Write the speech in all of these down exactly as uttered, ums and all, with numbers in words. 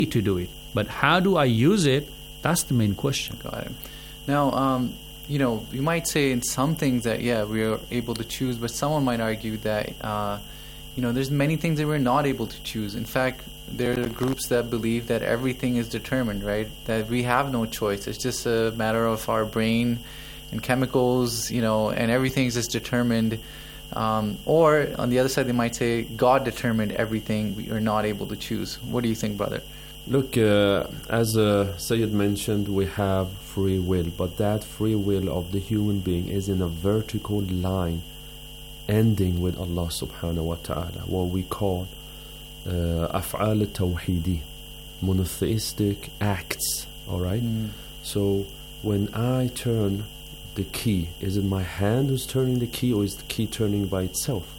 to do it. But how do I use it? That's the main question. Got it. Now, um, you know, you might say in some things that, yeah, we are able to choose, but someone might argue that, uh, you know, there's many things that we're not able to choose. In fact, there are groups that believe that everything is determined, right? That we have no choice. It's just a matter of our brain and chemicals, you know, and everything's just determined. Um, or on the other side, they might say God determined everything. We are not able to choose. What do you think, brother? Look, uh, as uh, Sayyid mentioned, we have free will, but that free will of the human being is in a vertical line ending with Allah subhanahu wa ta'ala, what we call af'al al-tawhidi, monotheistic acts, all right? Mm. So when I turn the key, is it my hand who's turning the key, or is the key turning by itself?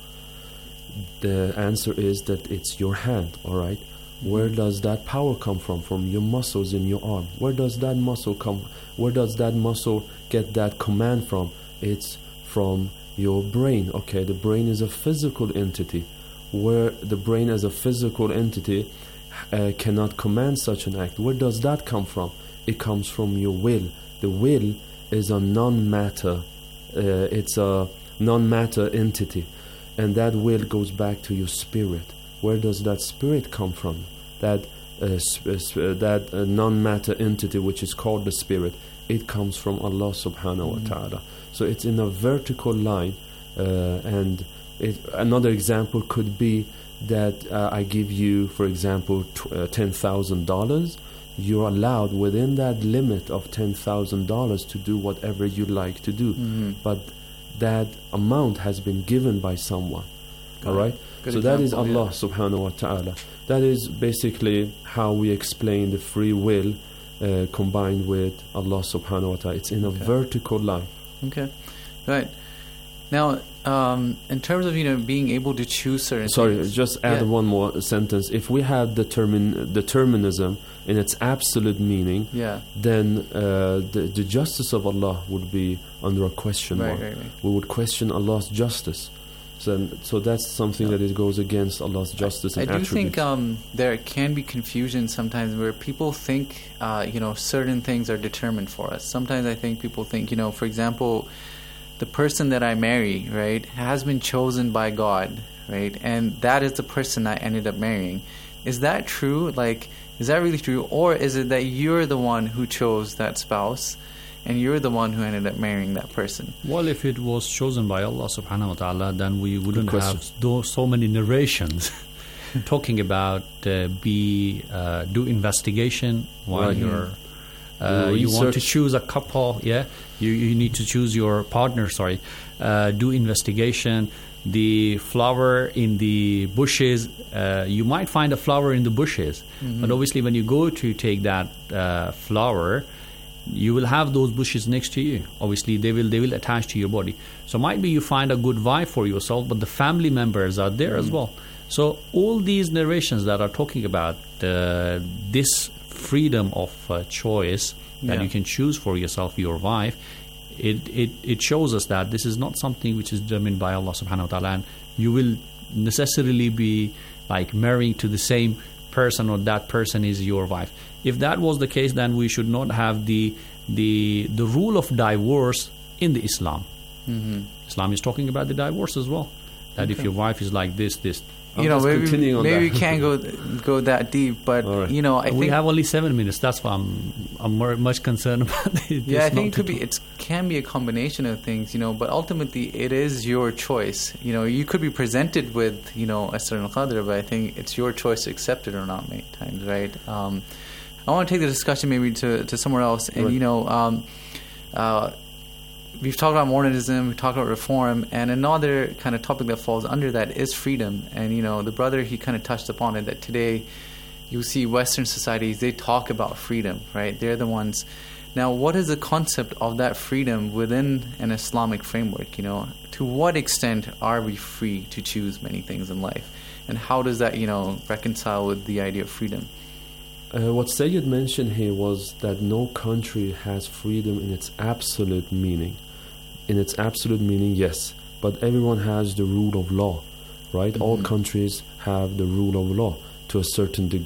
The answer is that it's your hand, all right? Where does that power come from? From your muscles in your arm. Where does that muscle come? Where does that muscle get that command from? It's from your brain. Okay, the brain is a physical entity. Where the brain as a physical entity uh, cannot command such an act. Where does that come from? It comes from your will. The will is a non-matter. Uh, it's a non-matter entity, and that will goes back to your spirit. Where does that spirit come from? That uh, sp- sp- that uh, non-matter entity which is called the spirit, it comes from Allah subhanahu mm-hmm. wa ta'ala. So it's in a vertical line, uh, and it, another example could be that uh, I give you, for example, t- uh, ten thousand dollars. You're allowed within that limit of ten thousand dollars to do whatever you like to do. Mm-hmm. But that amount has been given by someone. Got all right? Good so example, that is Allah yeah. subhanahu wa ta'ala. That is basically how we explain the free will uh, combined with Allah subhanahu wa ta'ala. It's in a okay. vertical line. Okay, right. Now, um, in terms of, you know, being able to choose certain Sorry, things, just add yeah. one more sentence. If we have determin- determinism in its absolute meaning, yeah. then uh, the, the justice of Allah would be under a question right, mark. Right, right. We would question Allah's justice. So, so that's something yeah. that it goes against Allah's justice I, and I do attributes. think um, there can be confusion sometimes where people think, uh, you know, certain things are determined for us. Sometimes I think people think, you know, for example, the person that I marry, right, has been chosen by God, right, and that is the person I ended up marrying. Is that true? Like, is that really true? Or is it that you're the one who chose that spouse and you're the one who ended up marrying that person? Well, if it was chosen by Allah subhanahu wa ta'ala, then we wouldn't have those, so many narrations talking about uh, be uh, do investigation while right. you're uh, you want to choose a couple, yeah, you, you need to choose your partner, sorry, uh, do investigation. The flower in the bushes, uh, you might find a flower in the bushes, mm-hmm. but obviously when you go to take that uh, flower, you will have those bushes next to you. Obviously they will they will attach to your body. So might be you find a good wife for yourself, but the family members are there mm-hmm. as well. So all these narrations that are talking about uh, this freedom of uh, choice that yeah. you can choose for yourself your wife, It, it it shows us that this is not something which is determined by Allah subhanahu wa ta'ala, and you will necessarily be like marrying to the same person, or that person is your wife. If that was the case, then we should not have the the the rule of divorce in the Islam. Mm-hmm. Islam is talking about the divorce as well. That okay. if your wife is like this, this. You know, maybe, maybe we can't go go that deep, but right. you know, I we think have only seven minutes. That's why I'm I'm more, much concerned about it. Yeah, I think it could be it can be a combination of things, you know, but ultimately it is your choice. You know, you could be presented with, you know, a certain qadr, but I think it's your choice to accept it or not many times, right? Um, I want to take the discussion maybe to, to somewhere else, and right. you know, um, uh, we've talked about modernism, we've talked about reform, and another kind of topic that falls under that is freedom. And, you know, the brother, he kind of touched upon it, that today you see Western societies, they talk about freedom, right? They're the ones. Now, what is the concept of that freedom within an Islamic framework, you know? To what extent are we free to choose many things in life? And how does that, you know, reconcile with the idea of freedom? Uh, what Sayyid mentioned here was that no country has freedom in its absolute meaning. In its absolute meaning, yes, but everyone has the rule of law, right? Mm-hmm. All countries have the rule of law to a certain degree.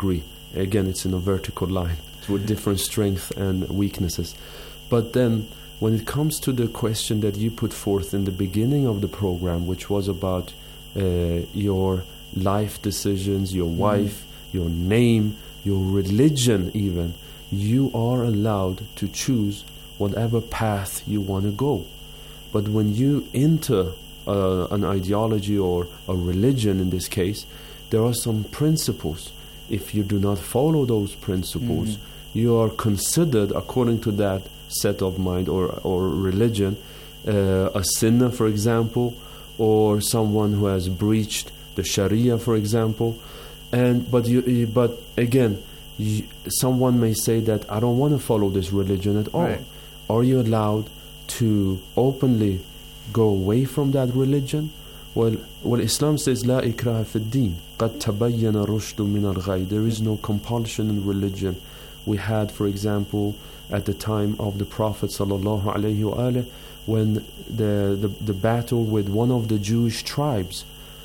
Again, it's in a vertical line with different strengths and weaknesses. But then, when it comes to the question that you put forth in the beginning of the program, which was about uh, your life decisions, your mm. wife, your name, your religion even, you are allowed to choose whatever path you want to go. But when you enter uh, an ideology or a religion in this case, there are some principles. If you do not follow those principles, mm. you are considered, according to that set of mind or, or religion, uh, a sinner, for example, or someone who has breached the Sharia, for example. And but you, but again, you, someone may say that I don't want to follow this religion at all. Right. Are you allowed to openly go away from that religion? Well, well, Islam says لا إكراه في الدين قد تبين الرشد من الغي. There is no compulsion in religion. We had, for example, at the time of the Prophet sallallahu alaihi wasallam, when the, the the battle with one of the Jewish tribes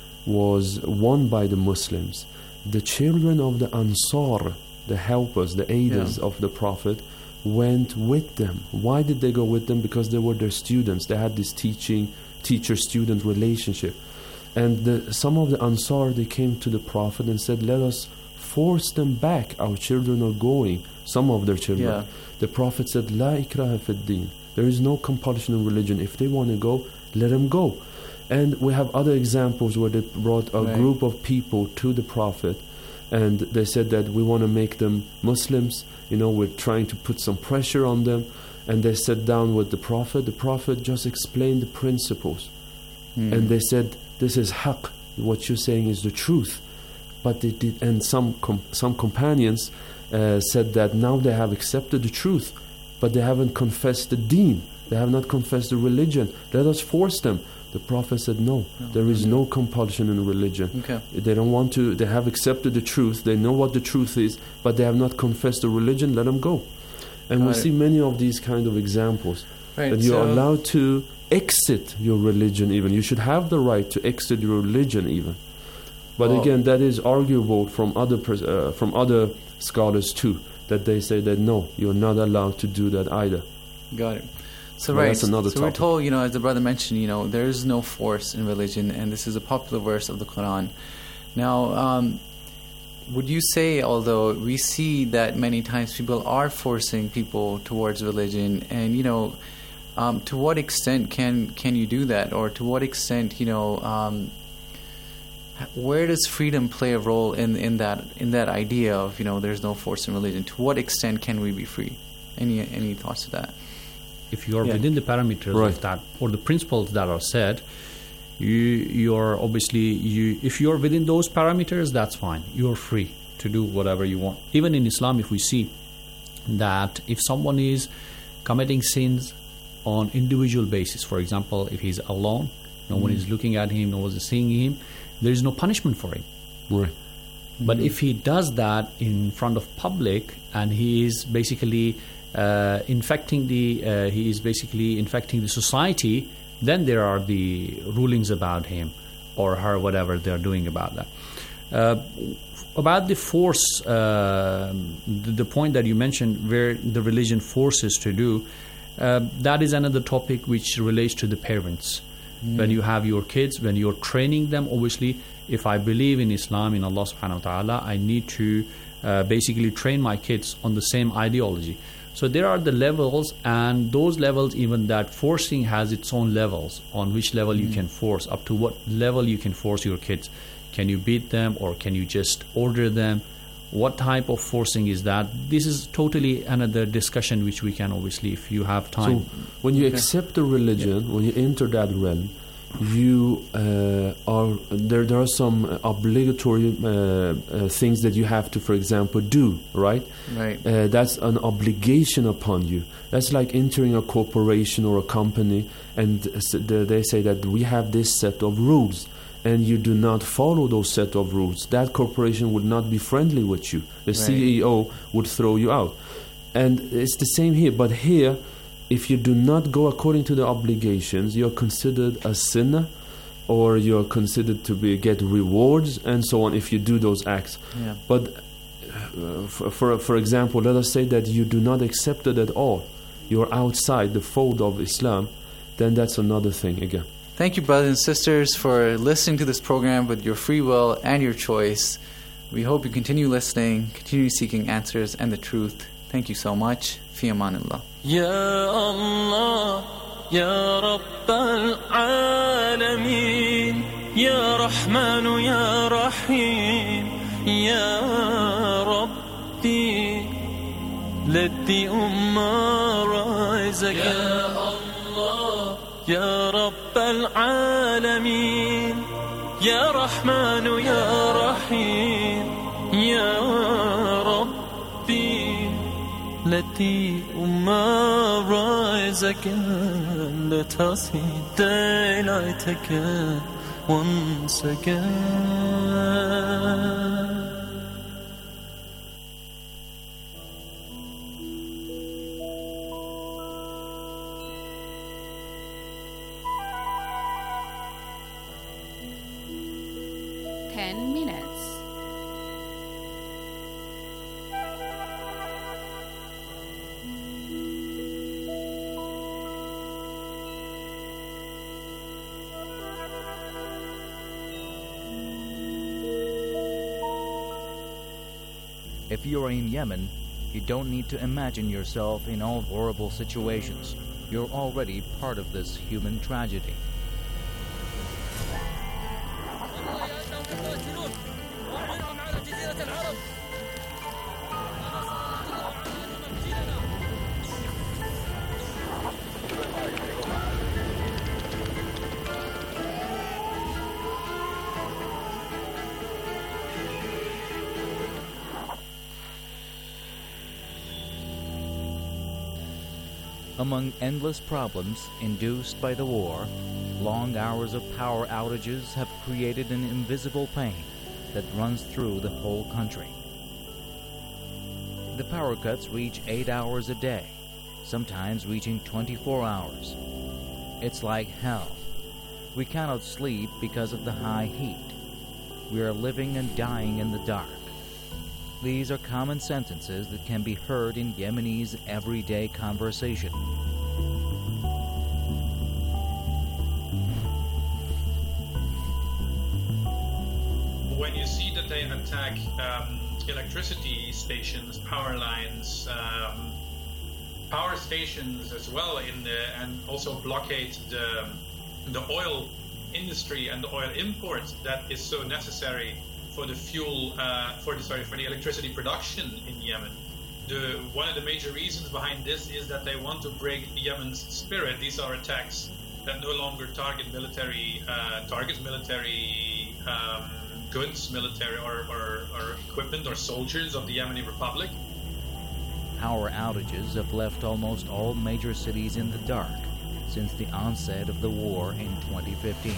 was won by the Muslims, the children of the Ansar, the helpers, the aiders yeah. of the Prophet, went with them. Why did they go with them? Because they were their students. They had this teaching, teacher-student relationship. And the, some of the Ansar, they came to the Prophet and said, let us force them back. Our children are going. Some of their children. Yeah. The Prophet said, La ikraha fid din. There is no compulsion in religion. If they want to go, let them go. And we have other examples where they brought a right. group of people to the Prophet, and they said that we want to make them Muslims. You know, we're trying to put some pressure on them. And they sat down with the Prophet. The Prophet just explained the principles. Mm. And they said, this is haqq. What you're saying is the truth. But they did, and some com- some companions uh, said that now they have accepted the truth, but they haven't confessed the deen. They have not confessed the religion. Let us force them. The Prophet said, no, no there is no compulsion in religion. Okay. They don't want to, they have accepted the truth, they know what the truth is, but they have not confessed the religion, let them go. And Got we it. see many of these kind of examples. Right, that you so are allowed to exit your religion even. You should have the right to exit your religion even. But well, again, that is arguable from other pers- uh, from other scholars too, that they say that no, you're not allowed to do that either. Got it. So But right, that's another so topic. we're told, you know, as the brother mentioned, you know, there is no force in religion, and this is a popular verse of the Quran. Now, um, would you say, although we see that many times people are forcing people towards religion, and you know, um, to what extent can can you do that, or to what extent, you know, um, where does freedom play a role in in that in that idea of, you know, there's no force in religion? To what extent can we be free? Any any thoughts to that? If you are Yeah. within the parameters Right. of that or the principles that are said, you you are obviously you. If you are within those parameters, that's fine. You are free to do whatever you want. Even in Islam, if we see that if someone is committing sins on individual basis, for example, if he's alone, no mm-hmm. one is looking at him, no one is seeing him, there is no punishment for him. Right. But if he does that in front of public, and he is basically uh, infecting the, uh, he is basically infecting the society, then there are the rulings about him or her, whatever they are doing about that. Uh, about the force, uh, the, the point that you mentioned, where the religion forces to do, uh, that is another topic which relates to the parents. Mm. When you have your kids, when you're training them, obviously, if I believe in Islam, in Allah subhanahu wa ta'ala, I need to uh, basically train my kids on the same ideology. So there are the levels, and those levels, even that forcing has its own levels, on which level mm. you can force, up to what level you can force your kids. Can you beat them, or can you just order them? What type of forcing is that? This is totally another discussion which we can, obviously, if you have time. So when you Okay. accept the religion, yeah. when you enter that realm, you uh, are there. There are some obligatory uh, uh, things that you have to, for example, do. Right. Right. Uh, that's an obligation upon you. That's like entering a corporation or a company, and they say that we have this set of rules, and you do not follow those set of rules. That corporation would not be friendly with you. The Right. C E O would throw you out. And it's the same here. But here, if you do not go according to the obligations, you're considered a sinner, or you're considered to be get rewards and so on if you do those acts. Yeah. But uh, for, for for example, let us say that you do not accept it at all. You're outside the fold of Islam, then that's another thing again. Thank you, brothers and sisters, for listening to this program with your free will and your choice. We hope you continue listening, continue seeking answers and the truth. Thank you so much. Fi amanillah. Ya Allah, Ya Rabb al-Alamin, Ya Rahman, Ya Rahim, Ya Rabbi, let the Ummah rise again. Ya Allah, Ya Rabb al-Alamin, Ya Rahman, Ya Rahim, Ya Rabbi, let the Ummah rise again. Let us see daylight again, once again. Ten minutes. If you are in Yemen, you don't need to imagine yourself in all horrible situations. You're already part of this human tragedy. Among endless problems induced by the war, long hours of power outages have created an invisible pain that runs through the whole country. The power cuts reach eight hours a day, sometimes reaching twenty-four hours. It's like hell. We cannot sleep because of the high heat. We are living and dying in the dark. These are common sentences that can be heard in Yemenis' everyday conversation. When you see that they attack um, electricity stations, power lines, um, power stations as well, in the, and also blockade the the oil industry and the oil imports that is so necessary for the fuel, uh, for the sorry, for the electricity production in Yemen. The one of the major reasons behind this is that they want to break Yemen's spirit. These are attacks that no longer target military uh, targets, military um, goods, military or, or, or equipment or soldiers of the Yemeni Republic. Power outages have left almost all major cities in the dark since the onset of the war in twenty fifteen.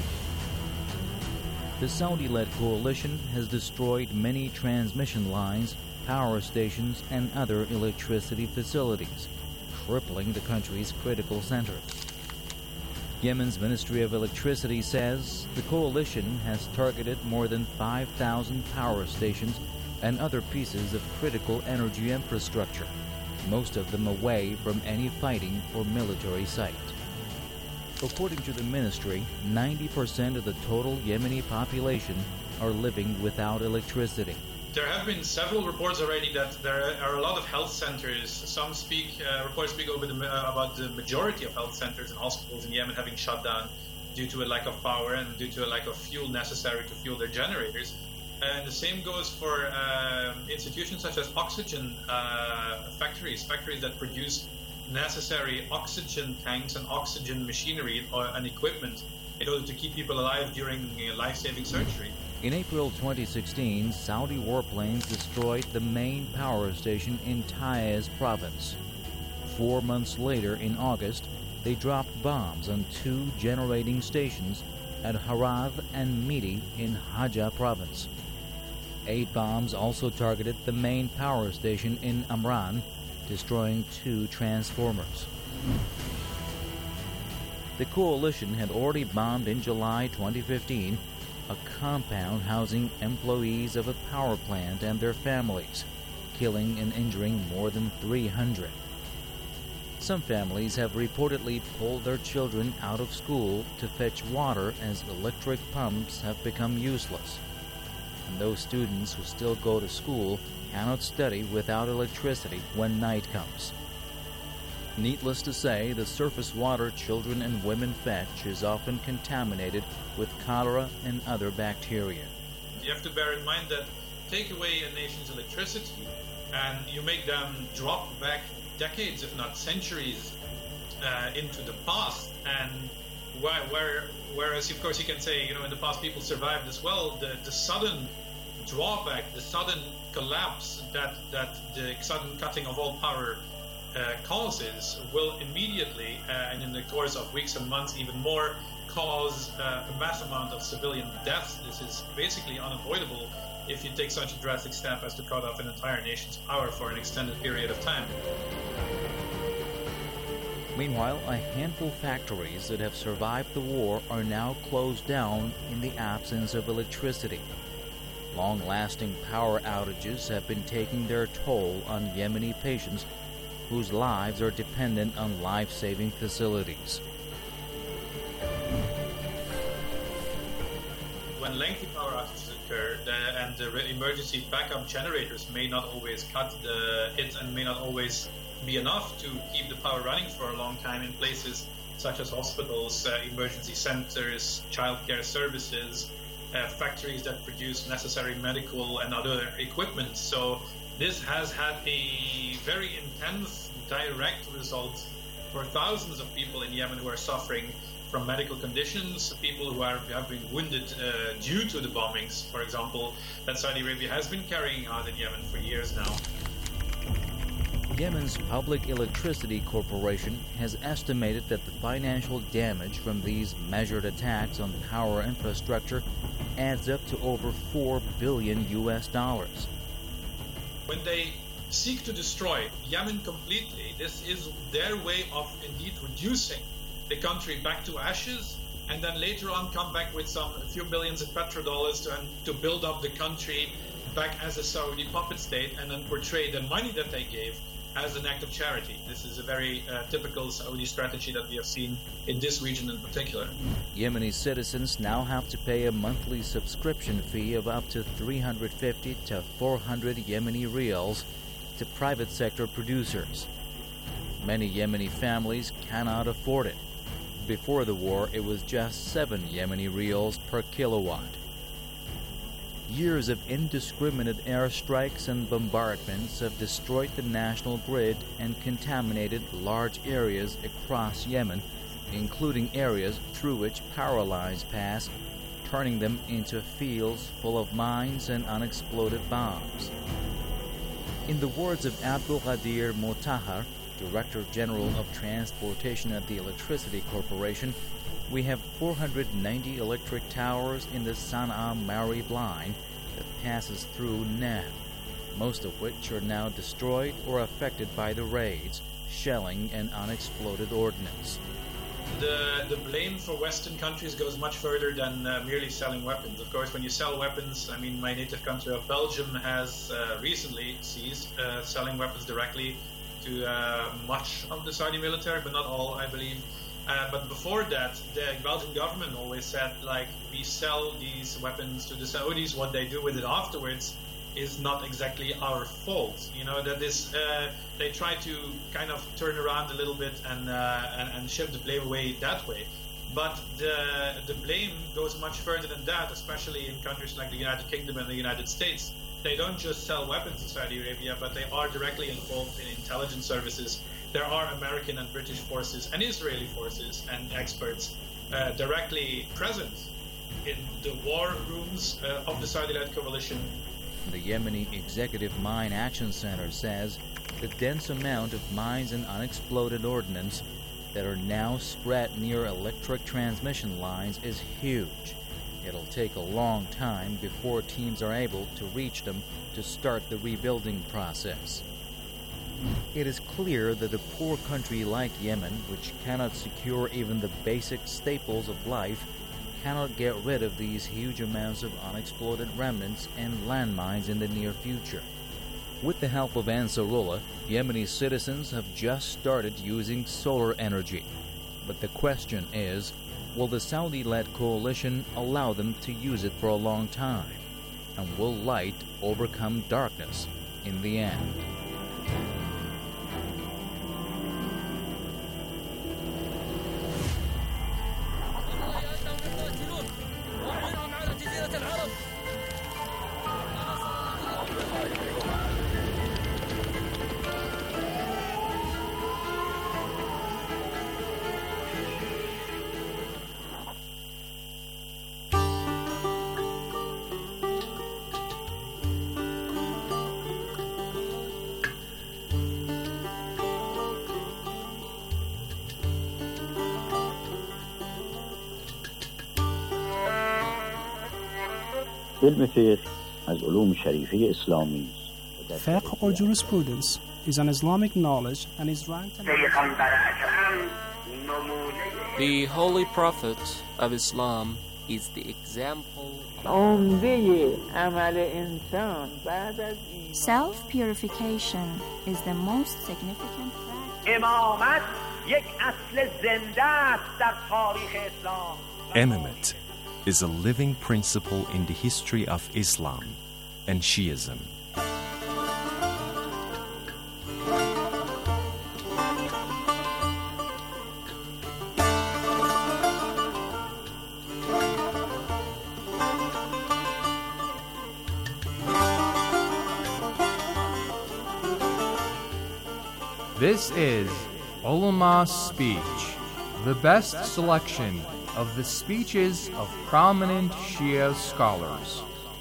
The Saudi-led coalition has destroyed many transmission lines, power stations, and other electricity facilities, crippling the country's critical centers. Yemen's Ministry of Electricity says the coalition has targeted more than five thousand power stations and other pieces of critical energy infrastructure, most of them away from any fighting or military site. According to the ministry, ninety percent of the total Yemeni population are living without electricity. There have been several reports already that there are a lot of health centers. Some speak, uh, reports speak over the, uh, about the majority of health centers and hospitals in Yemen having shut down due to a lack of power and due to a lack of fuel necessary to fuel their generators. And the same goes for uh, institutions such as oxygen uh, factories, factories that produce necessary oxygen tanks and oxygen machinery and equipment in order to keep people alive during uh, life-saving surgery. In April twenty sixteen, Saudi warplanes destroyed the main power station in Taiz province. Four months later, in August, they dropped bombs on two generating stations at Harad and Midi in Haja province. Eight bombs also targeted the main power station in Amran, destroying two transformers. The coalition had already bombed in July twenty fifteen a compound housing employees of a power plant and their families. killing and injuring more than three hundred. Some families have reportedly pulled their children out of school to fetch water as electric pumps have become useless. And those students who still go to school cannot study without electricity when night comes. Needless to say, the surface water children and women fetch is often contaminated with cholera and other bacteria. You have to bear in mind that take away a nation's electricity and you make them drop back decades, if not centuries, uh, into the past. And where, where, whereas, of course, you can say, you know, in the past people survived as well, the, the sudden drawback, the sudden collapse that, that the sudden cutting of all power Uh, causes will immediately, uh, and in the course of weeks and months even more, cause uh, a mass amount of civilian deaths. This is basically unavoidable if you take such a drastic step as to cut off an entire nation's power for an extended period of time. Meanwhile, a handful of factories that have survived the war are now closed down in the absence of electricity. Long-lasting power outages have been taking their toll on Yemeni patients whose lives are dependent on life-saving facilities. When lengthy power outages occur the, and the emergency backup generators may not always cut the hit and may not always be enough to keep the power running for a long time in places such as hospitals, uh, emergency centers, childcare services, uh, factories that produce necessary medical and other equipment. So this has had a very intense direct result for thousands of people in Yemen who are suffering from medical conditions, people who are, have been wounded uh, due to the bombings, for example, that Saudi Arabia has been carrying out in Yemen for years now. Yemen's Public Electricity Corporation has estimated that the financial damage from these measured attacks on power infrastructure adds up to over four billion U S dollars. When they seek to destroy Yemen completely, this is their way of indeed reducing the country back to ashes, and then later on come back with some a few billions of petrodollars to, to build up the country back as a Saudi puppet state, and then portray the money that they gave as an act of charity. This is a very uh, typical Saudi strategy that we have seen in this region in particular. Yemeni citizens now have to pay a monthly subscription fee of up to three hundred fifty to four hundred Yemeni riyals to private sector producers. Many Yemeni families cannot afford it. Before the war, it was just seven Yemeni riyals per kilowatt. Years of indiscriminate airstrikes and bombardments have destroyed the national grid and contaminated large areas across Yemen, including areas through which power lines pass, turning them into fields full of mines and unexploded bombs. In the words of Abdul Qadir Motahar, Director General of Transportation at the Electricity Corporation, we have four hundred ninety electric towers in the Sana'a-Marib line that passes through Naab, most of which are now destroyed or affected by the raids, shelling, and unexploded ordnance. The, the blame for Western countries goes much further than uh, merely selling weapons. Of course, when you sell weapons, I mean, my native country of Belgium has uh, recently ceased uh, selling weapons directly to uh, much of the Saudi military, but not all, I believe. Uh, but before that, the Belgian government always said, like, we sell these weapons to the Saudis. What they do with it afterwards is not exactly our fault. You know, that is, uh, they try to kind of turn around a little bit and, uh, and and shift the blame away that way. But the the blame goes much further than that, especially in countries like the United Kingdom and the United States. They don't just sell weapons to Saudi Arabia, but they are directly involved in intelligence services. There are American and British forces and Israeli forces and experts uh, directly present in the war rooms uh, of the Saudi-led coalition. The Yemeni Executive Mine Action Center says the dense amount of mines and unexploded ordnance that are now spread near electric transmission lines is huge. It'll take a long time before teams are able to reach them to start the rebuilding process. It is clear that a poor country like Yemen, which cannot secure even the basic staples of life, cannot get rid of these huge amounts of unexploded remnants and landmines in the near future. With the help of Ansarullah, Yemeni citizens have just started using solar energy. But the question is, will the Saudi-led coalition allow them to use it for a long time? And will light overcome darkness in the end? علم فقه از علوم شریفه اسلامی است. Fiqh or jurisprudence is an Islamic knowledge and is ranked. The Holy Prophet of Islam is the example. Self-purification is the most significant practice. Imamate is a living principle in the history of Islam and Shiism. This is Ulama's Speech, the best selection of the speeches of prominent Shia scholars.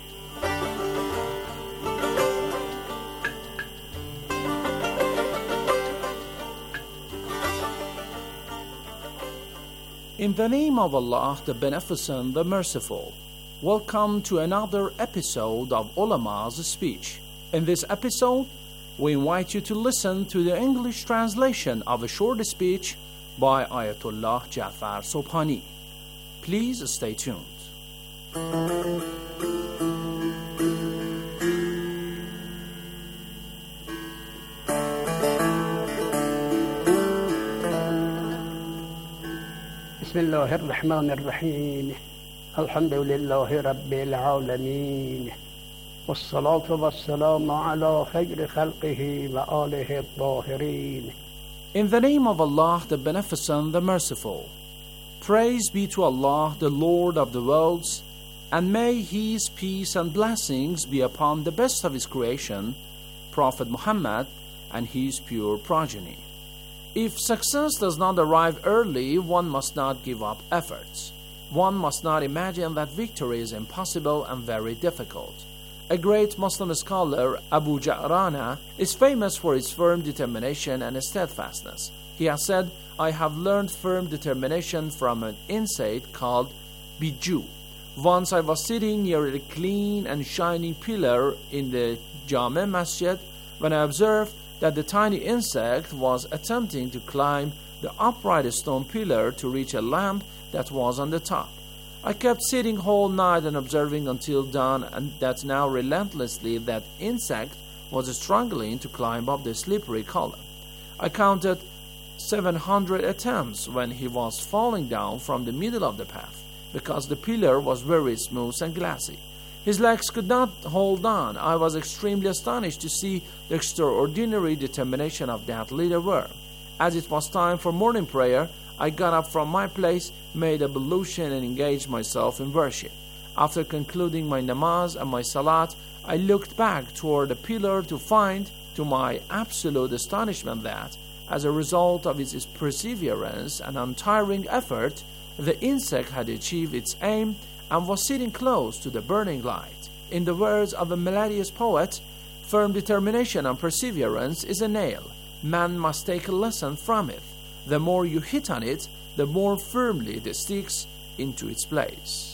In the name of Allah, the Beneficent, the Merciful, welcome to another episode of Ulama's Speech. In this episode, we invite you to listen to the English translation of a short speech by Ayatollah Jafar Sobhani. Please stay tuned. بسم الله الرحمن الرحيم الحمد لله رب العالمين والصلاة والسلام على خير خلقه وآله الطاهرين. In the name of Allah, the Beneficent, the Merciful. Praise be to Allah, the Lord of the worlds, and may His peace and blessings be upon the best of His creation, Prophet Muhammad, and his pure progeny. If success does not arrive early, one must not give up efforts. One must not imagine that victory is impossible and very difficult. A great Muslim scholar, Abu Ja'rana, is famous for his firm determination and steadfastness. He has said, I have learned firm determination from an insight called Biju. Once I was sitting near a clean and shining pillar in the Jame Masjid when I observed that the tiny insect was attempting to climb the upright stone pillar to reach a lamp that was on the top. I kept sitting whole night and observing until dawn, and that now relentlessly that insect was struggling to climb up the slippery column. I counted seven hundred attempts when he was falling down from the middle of the path, because the pillar was very smooth and glassy. His legs could not hold on. I was extremely astonished to see the extraordinary determination of that little worm. As it was time for morning prayer, I got up from my place, made ablution, and engaged myself in worship. After concluding my namaz and my salat, I looked back toward the pillar to find, to my absolute astonishment, that, as a result of its perseverance and untiring effort, the insect had achieved its aim and was sitting close to the burning light. In the words of a melodious poet, firm determination and perseverance is a nail. Man must take a lesson from it. The more you hit on it, the more firmly it sticks into its place.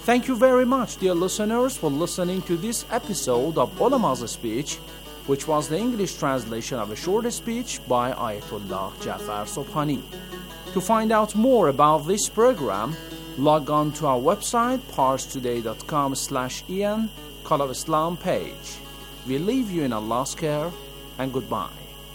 Thank you very much, dear listeners, for listening to this episode of Ulama's Speech, which was the English translation of a short speech by Ayatollah Jafar Sobhani. To find out more about this program, log on to our website, parstoday.com slash en, Call of Islam page. We leave you in Allah's care, and goodbye.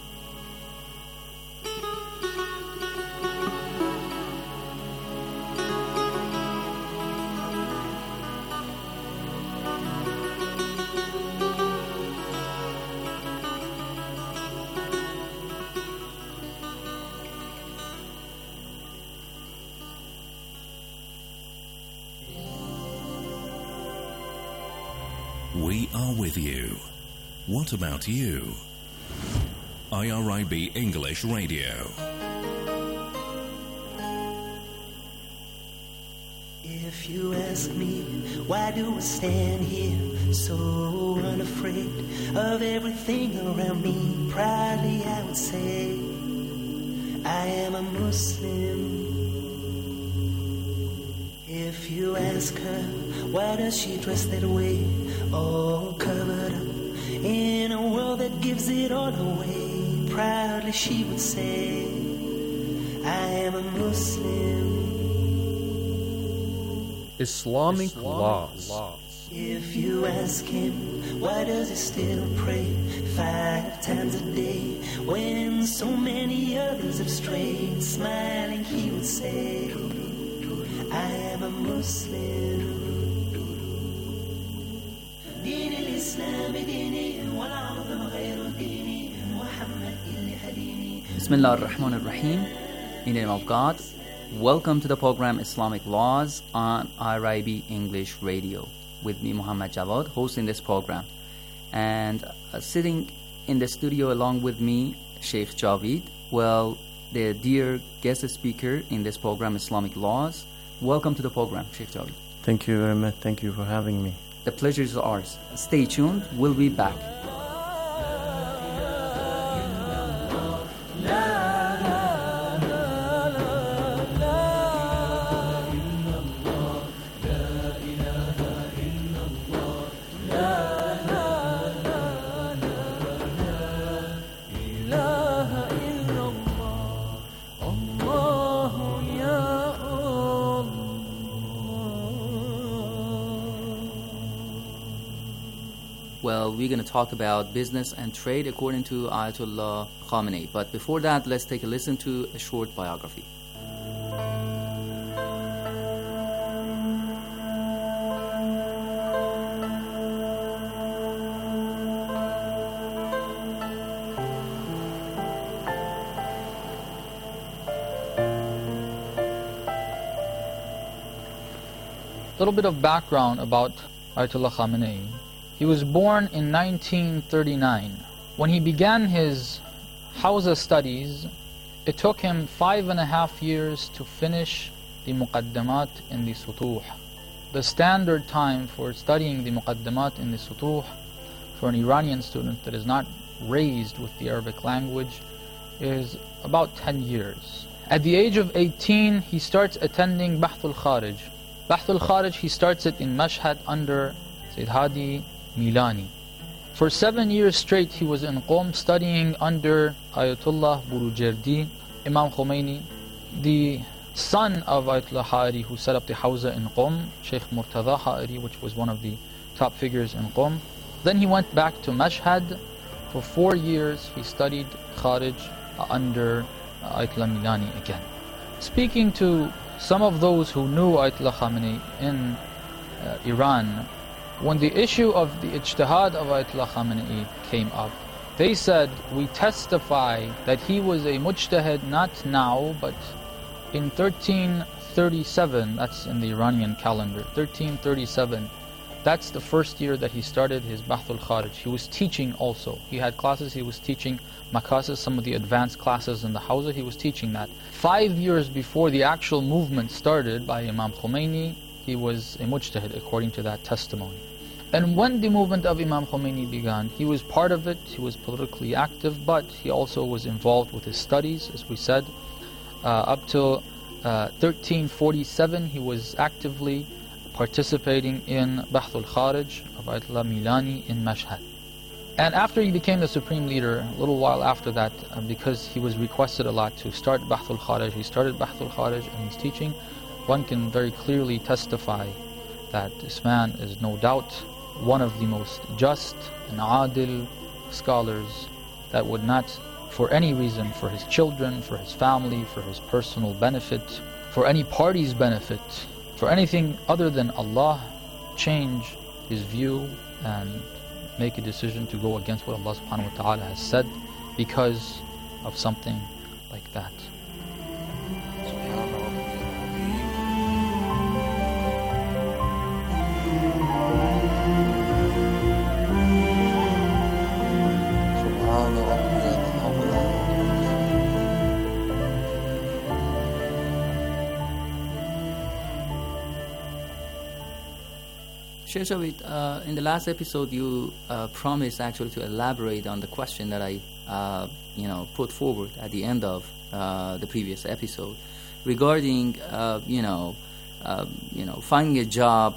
We are with you. What about you? I R I B English Radio. If you ask me, why do I stand here so unafraid of everything around me? Proudly I would say, I am a Muslim. If you ask her, why does she dress that way, all covered up in a world that gives it all away? Proudly she would say, I am a Muslim. Islamic, Islamic laws. laws. If you ask him, why does he still pray five times a day when so many others have strayed? Smiling he would say, I am a Muslim. دين الإسلام ديني والعظم غير ديني محمد اللي هديني. Bismillah ar-Rahman ar-Rahim. In the name of God. Welcome to the program Islamic Laws on I R I B English Radio with me, Muhammad Jawad, hosting this program. And uh, sitting in the studio along with me, Sheikh Javid, well, the dear guest speaker in this program, Islamic Laws. Welcome to the program, Sheikh Javid. Thank you very much. Thank you for having me. The pleasure is ours. Stay tuned. We'll be back. Well, we're going to talk about business and trade according to Ayatollah Khamenei. But before that, let's take a listen to a short biography. A little bit of background about Ayatollah Khamenei. He was born in nineteen thirty-nine. When he began his Hawza studies, it took him five and a half years to finish the Muqaddamat in the Sutuh. The standard time for studying the Muqaddamat in the Sutuh for an Iranian student that is not raised with the Arabic language is about ten years. At the age of eighteen, he starts attending Bahth al-Kharij. Bahth al-Kharij, he starts it in Mashhad under Sayyid Hadi Milani. For seven years straight he was in Qom studying under Ayatollah Burujerdi, Imam Khomeini, the son of Ayatollah Ha'ari who set up the Hawza in Qom, Sheikh Murtada Ha'ari, which was one of the top figures in Qom. Then he went back to Mashhad. For four years he studied Kharij under Ayatollah Milani again. Speaking to some of those who knew Ayatollah Khamenei in uh, Iran, when the issue of the ijtihad of Ayatollah Khamenei came up, they said, we testify that he was a mujtahid not now, but in thirteen thirty-seven, that's in the Iranian calendar, thirteen thirty-seven, that's the first year that he started his Bahth al-Kharij. He was teaching also. He had classes, he was teaching makasis, some of the advanced classes in the Hawza, he was teaching that. Five years before the actual movement started by Imam Khomeini, he was a mujtahid according to that testimony. And when the movement of Imam Khomeini began, he was part of it, he was politically active, but he also was involved with his studies, as we said. Uh, up till uh, thirteen forty-seven, he was actively participating in Bahth al-Kharij of Ayatollah Milani in Mashhad. And after he became the supreme leader, a little while after that, uh, because he was requested a lot to start Bahth al-Kharij, he started Bahth al-Kharij and he's teaching. One can very clearly testify that this man is no doubt one of the most just and adil scholars that would not, for any reason, for his children, for his family, for his personal benefit, for any party's benefit, for anything other than Allah, change his view and make a decision to go against what Allah subhanahu wa ta'ala has said because of something like that. Sheikh Shabit, uh, in the last episode you uh, promised actually to elaborate on the question that I uh, you know, put forward at the end of uh, the previous episode regarding uh, you know, uh, you know, finding a job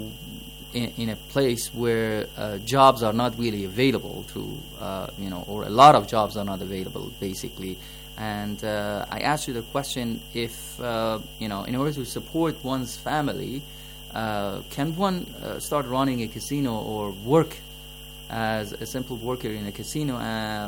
in, in a place where uh, jobs are not really available to, uh, you know, or a lot of jobs are not available basically. And uh, I asked you the question if, uh, you know, in order to support one's family, Uh, can one uh, start running a casino or work as a simple worker in a casino? Uh,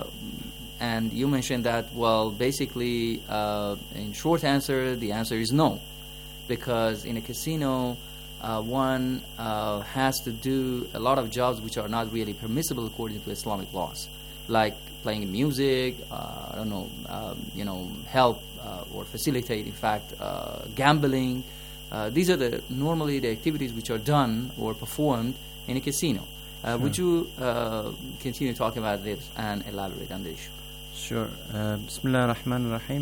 and you mentioned that, well, basically, uh, in short answer, the answer is no. Because in a casino, uh, one uh, has to do a lot of jobs which are not really permissible according to Islamic laws. Like playing music, uh, I don't know, um, you know, help uh, or facilitate, in fact, uh, gambling. Uh, these are the normally the activities which are done or performed in a casino. Uh, Sure. Would you uh, continue talking about this and elaborate on the issue? Sure. Uh, Bismillah ar-Rahman ar-Rahim.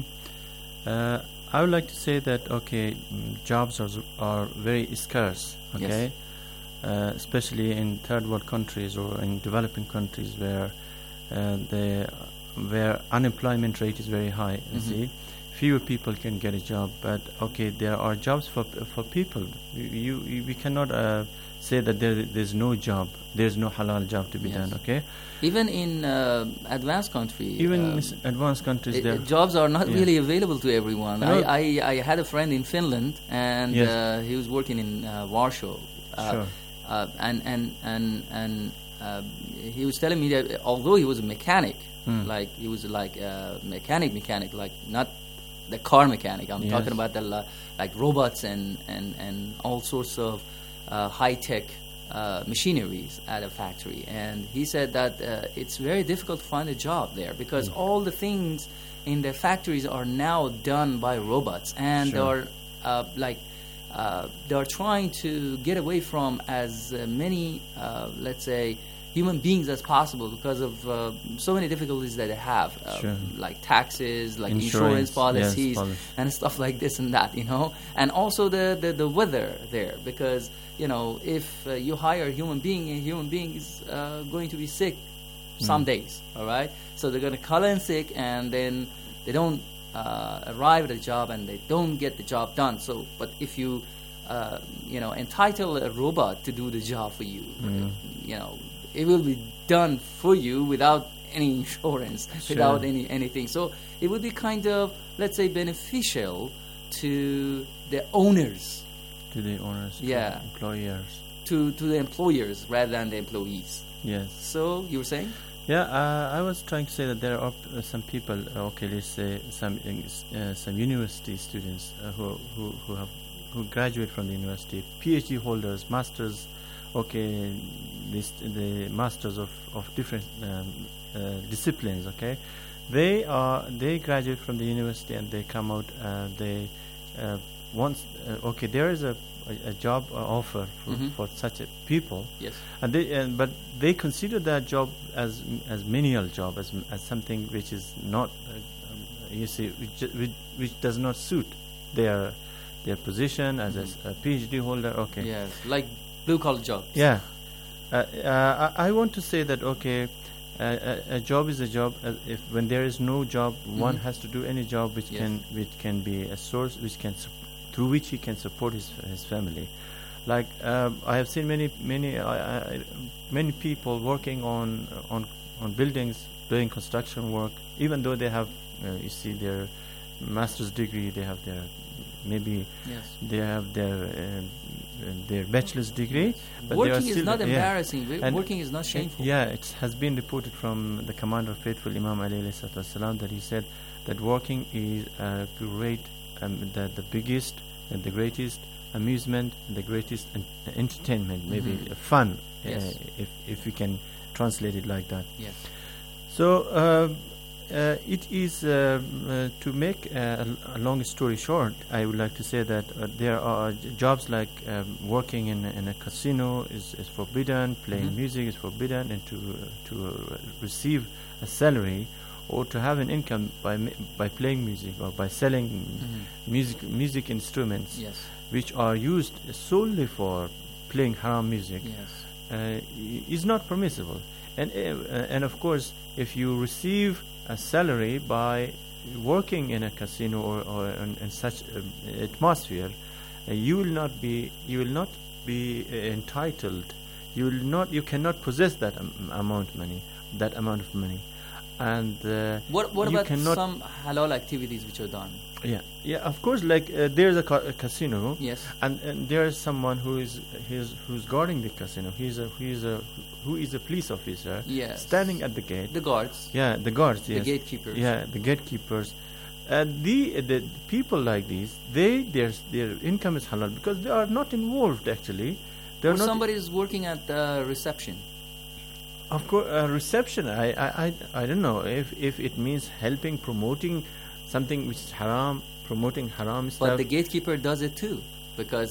Uh, I would like to say that, okay, mm, jobs are, are very scarce, okay? Yes. Uh, especially in third world countries or in developing countries where uh, the where unemployment rate is very high, you Mhm. see. Fewer people can get a job, but okay, there are jobs for for people. You, you we cannot uh, say that there there's no job, there's no halal job to be Yes. done. Okay, Even in uh, advanced countries, even um, in s- advanced countries, uh, there jobs are not yeah. really available to everyone. No. I, I, I had a friend in Finland, and Yes. uh, he was working in uh, Warsaw. Uh, Sure. uh, and and and and uh, he was telling me that although he was a mechanic, Hmm. like he was like a mechanic, mechanic, like not the car mechanic. I'm Yes. talking about the la- like robots and and and all sorts of uh, high tech uh, machineries at a factory. And he said that uh, it's very difficult to find a job there because Mm. all the things in the factories are now done by robots, and Sure. they're uh, like uh, they're trying to get away from as uh, many, uh, let's say, human beings as possible because of uh, so many difficulties that they have, uh, Sure. like taxes, like insurance, Insurance, policies, yes, policy. and stuff like this and that, you know. And also the, the, the weather there, because, you know, if uh, you hire a human being, a human being is uh, going to be sick some Mm. days, all right? So they're going to call in sick, and then they don't uh, arrive at a job, and they don't get the job done. So, but if you, uh, you know, entitle a robot to do the job for you, Mm. you know, it will be done for you without any insurance, Sure. without any anything. So it would be kind of, let's say, beneficial to the owners, to the owners, to Yeah. employers. to, to the employers rather than the employees. Yes. So you were saying? Yeah, uh, I was trying to say that there are uh, some people. Uh, okay, let's say some uh, some university students uh, who who who have who graduate from the university, PhD holders, masters. Okay, this the masters of of different um, uh, disciplines. Okay, they are they graduate from the university and they come out. Uh, they uh, once uh, okay, there is a a, a job uh, offer for, Mhm. for such a people. Yes. And they uh, but they consider that job as as menial job, as as something which is not uh, um, you see which, ju- which which does not suit their their position as Mhm. a, a PhD holder. Okay. Yes, like blue collar jobs. Yeah. Uh, uh, I, I want to say that okay, uh, a, a job is a job. Uh, if when there is no job, one Mhm. has to do any job which Yes. can which can be a source which can sup- through which he can support his his family. Like uh, I have seen many many I, I, many people working on on on buildings, doing construction work, even though they have uh, you see their master's degree, they have their maybe yes. they have their uh, their bachelor's degree. But working they are is still, not yeah. embarrassing. And working is not shameful. Yeah, it has been reported from the Commander of Faithful, Imam Ali alayhi salatu wasalam, that he said that working is a great, um, the, the biggest and the greatest amusement, and the greatest en- entertainment, maybe Mm-hmm. uh, fun, yes. uh, if if we can translate it like that. Yes. So uh, uh, it is uh, uh, to make uh, a, a long story short. I would like to say that uh, there are j- jobs like um, working in a, in a casino is, is forbidden, playing Mhm. music is forbidden, and to uh, to uh, receive a salary or to have an income by ma- by playing music or by selling Mhm. music music instruments, Yes. which are used solely for playing haram music, Yes. uh, i- is not permissible. And uh, and of course, if you receive a salary by working in a casino or, or in, in such um, atmosphere, uh, you will not be you will not be uh, entitled. You will not you cannot possess that um, amount of money, that amount of money, and uh, What what you about cannot some halal activities which are done? yeah, yeah. Of course, like uh, there's a, ca- a casino, Yes. and, and there is someone who is his who's guarding the casino. He's a he's a who is a police officer. Yes. Standing at the gate. The guards. Yeah, the guards. The Yes. gatekeepers. Yeah, the gatekeepers. And the the people like these, they their their income is halal because they are not involved actually. They're Or not. somebody is working at the reception. Of course, uh, reception. I, I I I don't know if if it means helping promoting something which is haram, promoting haram stuff. But the gatekeeper does it too, because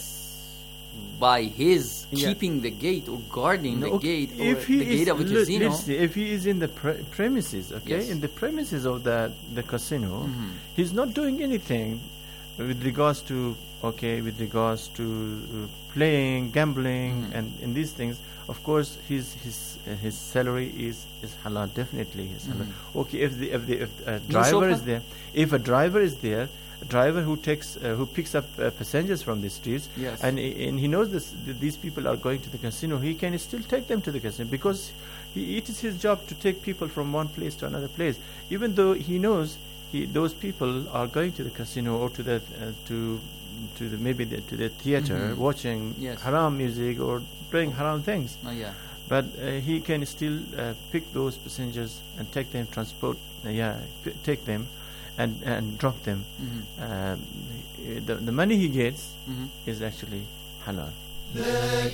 by his Yeah. keeping the gate or guarding No, the okay, gate or if he the is, gate of a let- casino. let's see, if he is in the pre- premises, okay, Yes. in the premises of the the casino, Mhm. he's not doing anything with regards to okay, with regards to uh, playing, gambling, Mhm. and in these things. Of course, his his uh, his salary is is halal. Definitely, his halal. Mhm. Okay, if the if the if a No driver shubha? is there, if a driver is there. A driver who takes uh, who picks up uh, passengers from the streets, Yes. and i- and he knows this th- these people are going to the casino. He can still take them to the casino because he, it is his job to take people from one place to another place, even though he knows he those people are going to the casino or to the uh, to to the maybe the, to the theater Mhm. watching Yes. haram music or playing haram things. Oh, yeah. But uh, he can still uh, pick those passengers and take them, transport, uh, yeah, p- take them, and and drop them. Mhm. Um, the the money he gets Mhm. is actually halal. لا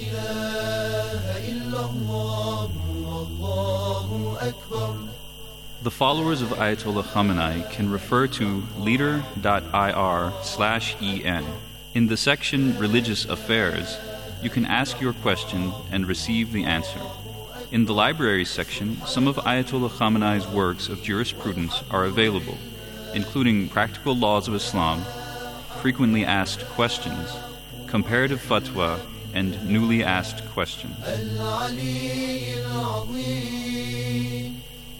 إله إلا الله والله أكبر. The followers of Ayatollah Khamenei can refer to leader.ir slash en. In the section Religious Affairs, you can ask your question and receive the answer. In the library section, some of Ayatollah Khamenei's works of jurisprudence are available, including Practical Laws of Islam, Frequently Asked Questions, Comparative Fatwa, and Newly Asked Questions. العلي العظيم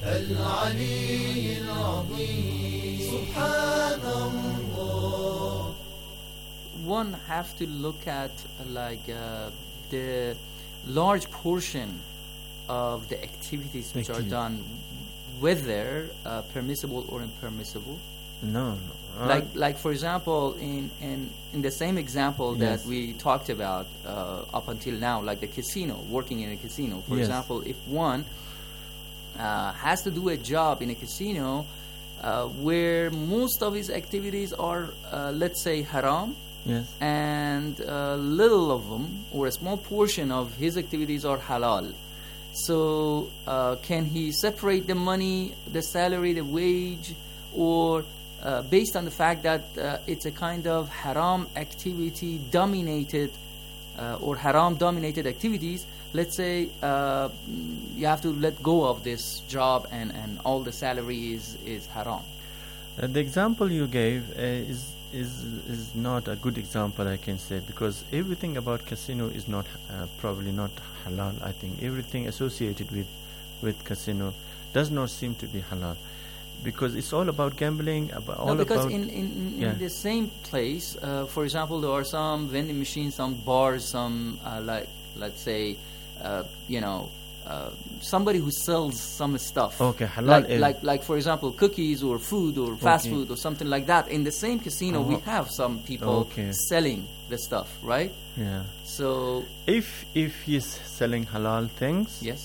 العلي العظيم سبحان الله. One have to look at uh, like uh, the large portion of the activities which are Activity. done, whether uh, permissible or impermissible. No, no. Uh, Like, like for example, in, in, in the same example that Yes. we talked about uh, up until now, like the casino, working in a casino. For Yes. example, if one uh, has to do a job in a casino uh, where most of his activities are, uh, let's say, haram, Yes. and uh, little of them, or a small portion of his activities are halal. So, uh, can he separate the money, the salary, the wage, or uh, based on the fact that uh, it's a kind of haram activity dominated uh, or haram dominated activities, let's say uh, you have to let go of this job and, and all the salary is, is haram. Uh, the example you gave uh, is is is not a good example, I can say, because everything about casino is not uh, probably not halal. I think everything associated with with casino does not seem to be halal. because it's all about gambling, about no, all because about... in, in, in, yeah. in the same place, uh, for example, there are some vending machines, some bars, some, uh, like, let's say, uh, you know, uh, somebody who sells some stuff. Okay, halal like, is- like, like, for example, cookies or food or fast Okay. food or something like that. In the same casino, we Oh. have some people Okay. selling the stuff, right? Yeah. So... If if he's selling halal things... Yes.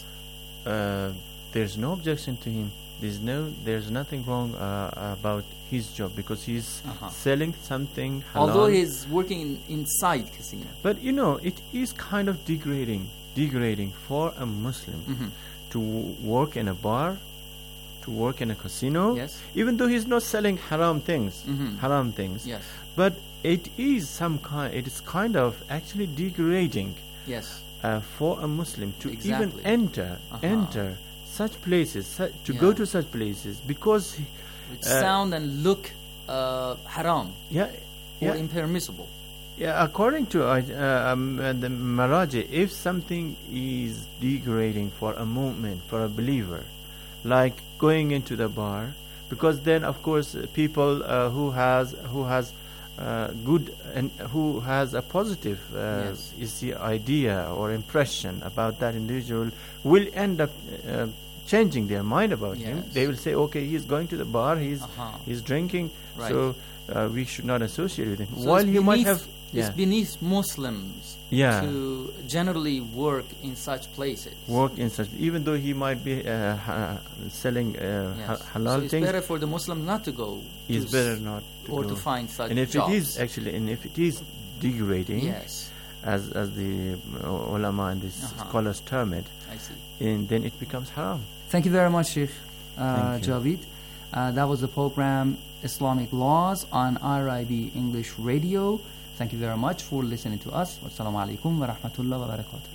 Uh, there's no objection to him. There's no, there's nothing wrong uh, about his job because he's Uh-huh. selling something halal. Although he's working in, inside casino. But you know, it is kind of degrading, degrading for a Muslim Mhm. to w- work in a bar, to work in a casino. Yes. Even though he's not selling haram things, Mhm. haram things. Yes. But it is some kind. It is kind of actually degrading. Yes. Uh, for a Muslim to even Exactly. enter, Uh-huh. enter such places, su- to Yeah. go to such places because. he- Which uh, sound and look uh, haram Yeah. or Yeah. impermissible. Yeah, according to uh, um, uh, the Maraji, if something is degrading for a moment, for a believer, like going into the bar, because then, of course, uh, people uh, who has who has uh, good and who has a positive, uh, Yes. you see, idea or impression about that individual will end up uh, changing their mind about him. Yes. They will say, okay, he's going to the bar, he's Uh-huh. he's drinking, Right. so uh, we should not associate with him. So While it's he might beneath- have, yeah, It's beneath Muslims Yeah. to generally work in such places. work in such, even though he might be uh, ha- selling uh, Yes. ha- halal so it's things. better for the Muslim not to go. It's to better s- not to or go. to find such And if jobs. it is actually, and if it is degrading, Yes. as as the uh, ulama and the Uh-huh. scholars term it, I see. and then it becomes haram. Thank you very much, Sheikh uh, Thank you. Javid. Uh, that was the program Islamic Laws on R I B English Radio. Thank you very much for listening to us. Wassalamu alaikum wa rahmatullahi wa barakatuh.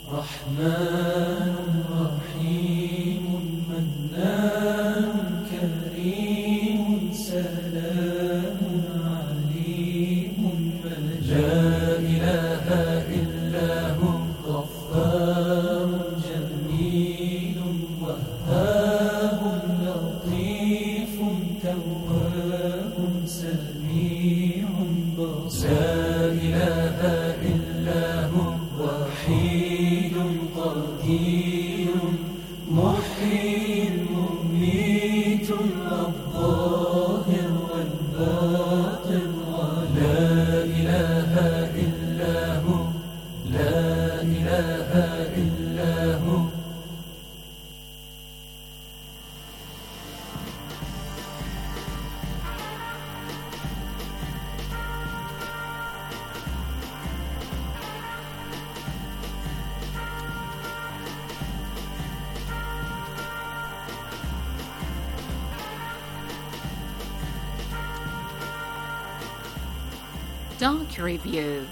رحمن رحيم منان كريم سلام عليم لا إله إلا هو غفار جميل وهاب لطيف تواب سميع بصير لا إله إلا هو وحيد قدير محيي مميت الظاهر والباطن لا إله إلا هو لا إله إلا هو Dark Review.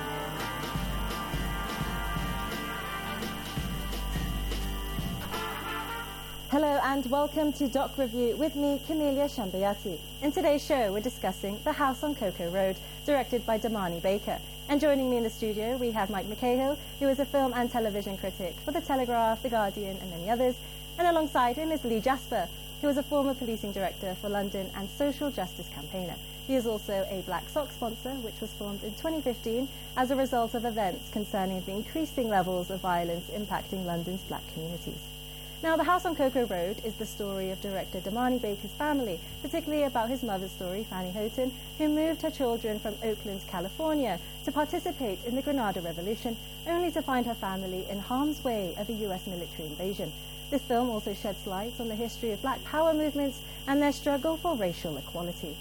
Hello and welcome to Doc Review with me, Camelia Shambayati. In today's show, we're discussing The House on Cocoa Road, directed by Damani Baker. And joining me in the studio, we have Mike McCahill, who is a film and television critic for The Telegraph, The Guardian, and many others. And alongside him is Lee Jasper, who is a former policing director for London and social justice campaigner. He is also a Black Sock sponsor, which was formed in twenty fifteen as a result of events concerning the increasing levels of violence impacting London's black communities. Now, The House on Cocoa Road is the story of director Damani Baker's family, particularly about his mother's story, Fanny Houghton, who moved her children from Oakland, California, to participate in the Grenada Revolution, only to find her family in harm's way of a U S military invasion. This film also sheds light on the history of black power movements and their struggle for racial equality.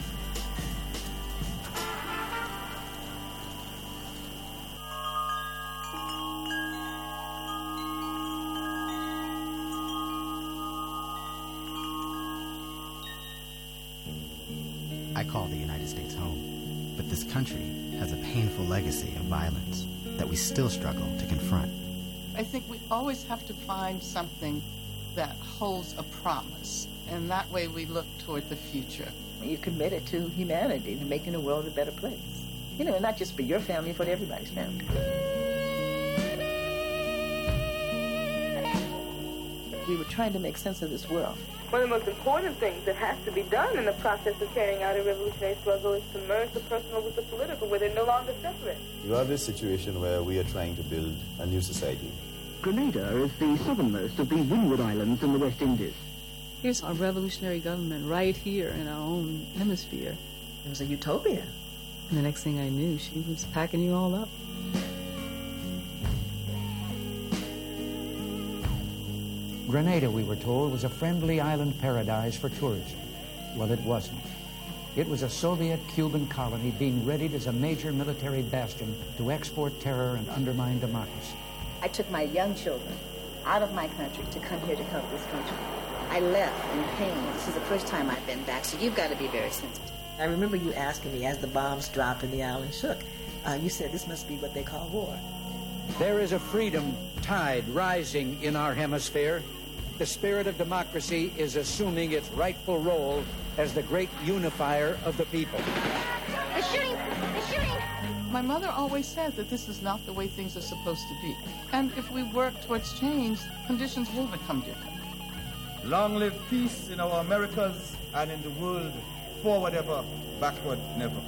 I call the United States home, but this country has a painful legacy of violence that we still struggle to confront. I think we always have to find something that holds a promise, and that way we look toward the future. You're committed to humanity, to making the world a better place. You know, not just for your family, but everybody's family. We were trying to make sense of this world. One of the most important things that has to be done in the process of carrying out a revolutionary struggle is to merge the personal with the political, where they're no longer separate. You have this situation where we are trying to build a new society. Grenada is the southernmost of the Windward Islands in the West Indies. Here's our revolutionary government right here in our own hemisphere. It was a utopia. And the next thing I knew, she was packing you all up. Grenada, we were told, was a friendly island paradise for tourism. Well, it wasn't. It was a Soviet-Cuban colony being readied as a major military bastion to export terror and undermine democracy. I took my young children out of my country to come here to help this country. I left in pain. This is the first time I've been back, so you've got to be very sensitive. I remember you asking me as the bombs dropped and the island shook. Uh, you said this must be what they call war. There is a freedom tide rising in our hemisphere. The spirit of democracy is assuming its rightful role as the great unifier of the people. They're shooting! They're shooting! My mother always said that this is not the way things are supposed to be. And if we work towards change, conditions will become different. Long live peace in our Americas and in the world. Forward ever, backward never.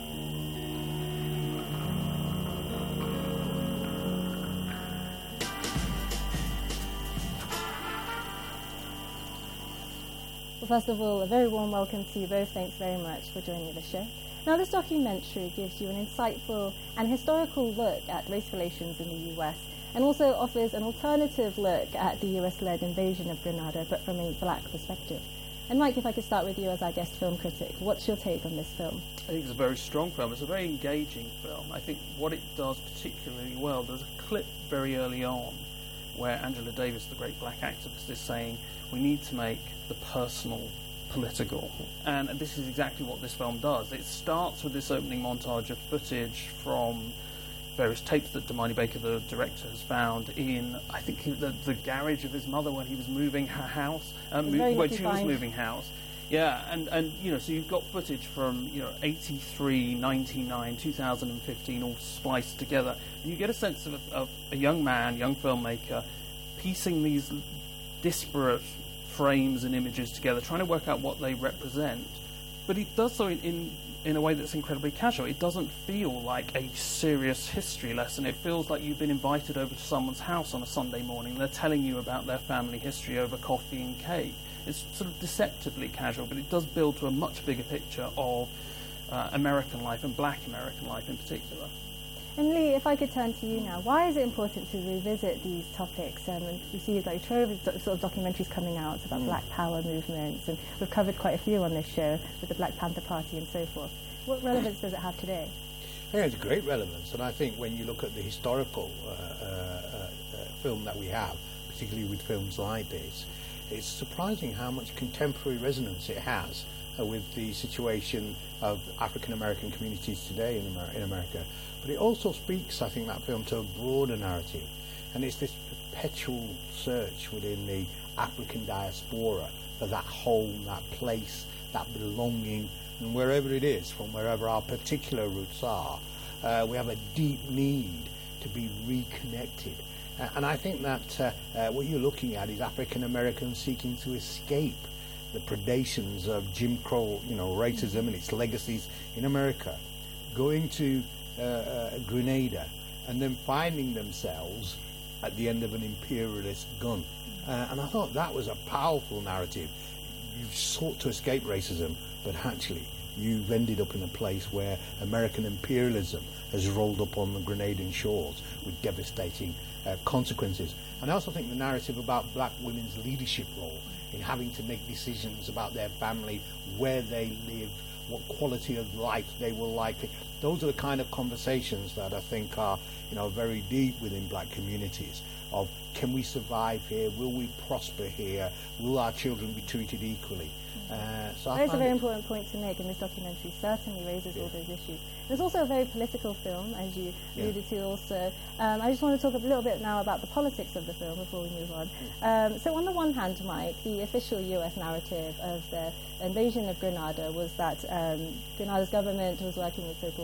Well, first of all, a very warm welcome to you both. Thanks very much for joining the show. Now, this documentary gives you an insightful and historical look at race relations in the U S and also offers an alternative look at the U S-led invasion of Grenada, but from a black perspective. And Mike, if I could start with you as our guest film critic, what's your take on this film? I think it's a very strong film. It's a very engaging film. I think what it does particularly well, there's a clip very early on where Angela Davis, the great black activist, is saying we need to make the personal political. And this is exactly what this film does. It starts with this opening montage of footage from various tapes that Damani Baker, the director, has found in, I think, the, the garage of his mother when he was moving her house, um, mo- when she was moving house. Yeah, and, and you know, so you've got footage from, you know, eighty-three, ninety-nine, two thousand fifteen all spliced together. And you get a sense of a, of a young man, young filmmaker, piecing these disparate frames and images together, trying to work out what they represent. But he does so in, in, in a way that's incredibly casual. It doesn't feel like a serious history lesson. It feels like you've been invited over to someone's house on a Sunday morning. They're telling you about their family history over coffee and cake. It's sort of deceptively casual, but it does build to a much bigger picture of uh, American life, and black American life in particular. And Lee, if I could turn to you now, why is it important to revisit these topics? Um, and we see like trove of do- sort of documentaries coming out about mm. Black Power movements, and we've covered quite a few on this show with the Black Panther Party and so forth. What relevance does it have today? Yeah, it's great relevance, and I think when you look at the historical uh, uh, uh, film that we have, particularly with films like this, it's surprising how much contemporary resonance it has uh, with the situation of African American communities today in, Amer- in America. But it also speaks, I think, that film to a broader narrative, and it's this perpetual search within the African diaspora for that home, that place, that belonging, and wherever it is, from wherever our particular roots are, uh, we have a deep need to be reconnected. Uh, and I think that uh, uh, what you're looking at is African Americans seeking to escape the predations of Jim Crow, you know, racism and its legacies in America, going to uh, uh, Grenada, and then finding themselves at the end of an imperialist gun. Uh, and I thought that was a powerful narrative. You've sought to escape racism, but actually you've ended up in a place where American imperialism has rolled up on the Grenadian shores with devastating uh, consequences. And I also think the narrative about black women's leadership role in having to make decisions about their family, where they live, what quality of life they will like. Those are the kind of conversations that I think are, you know, very deep within black communities of, can we survive here? Will we prosper here? Will our children be treated equally? Uh, so That is a very important point to make, and this documentary certainly raises yeah. all those issues. It's also a very political film, as you Yeah. alluded to also. Um, I just want to talk a little bit now about the politics of the film before we move on. Um, so on the one hand, Mike, the official U S narrative of the invasion of Grenada was that um, Grenada's government was working with so-called